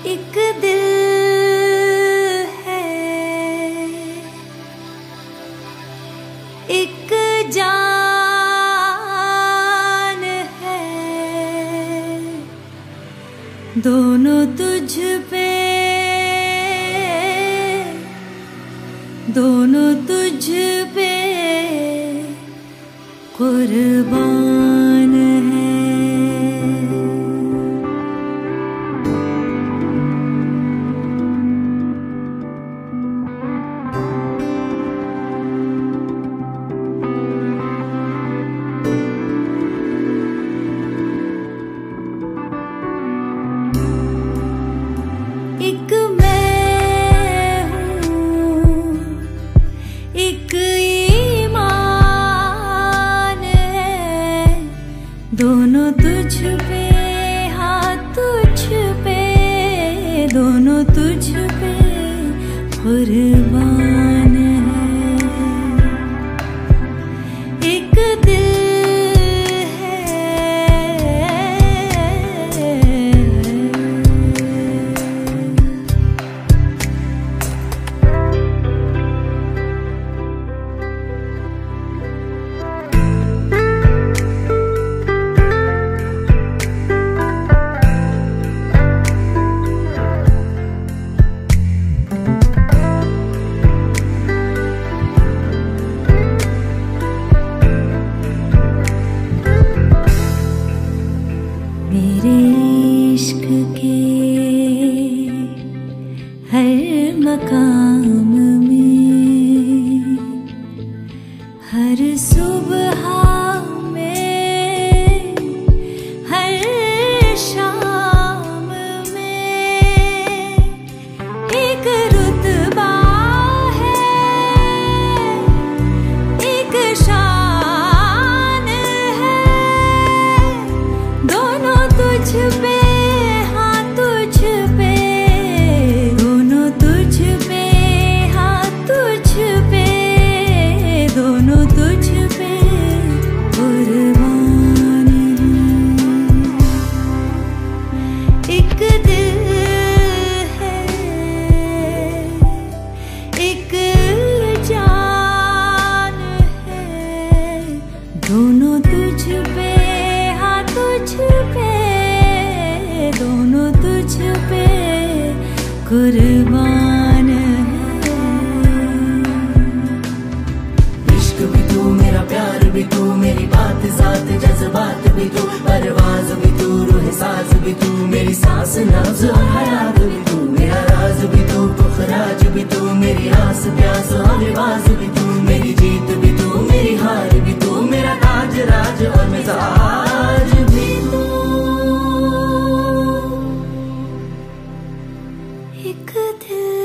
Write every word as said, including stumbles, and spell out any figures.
एक दिल है, एक जान है, दोनों तुझ पे, दोनों तुझ पे कुर्बान है। एक मैं हूँ, एक ईमान है, दोनों तुझ पे, हाँ तुझ पे, दोनों तुझ पे कुर्बान है। एक दिल मेरे इश्क के हर मकाम में, हर सुबह में, हर शाम में एक रुतबा है, एक शान है, दोनों तुझ पे, हाँ तुझ पे, दोनों तुझ पे, हाँ तुझ पे, दोनों तुझ पे कुर्बान है। एक दिल है, एक जान है, दोनों तुझ पे, हाँ तुझ पे, दोनों तुझ पे कुर्बान है। इश्क भी तू, मेरा प्यार भी तू, मेरी बात जात जज्बात भी तू, परवाज भी तू, रूह साज भी तू, मेरी सांस नब्ज और हयात भी तू, मेरा राज भी तू, पुखराज भी तू, मेरी आस प्यास और रिवाज भी तू, मेरी जीत भी तू, मेरी हार भी तू, मेरा ताज राज और मिजाज भी तू। एक दिल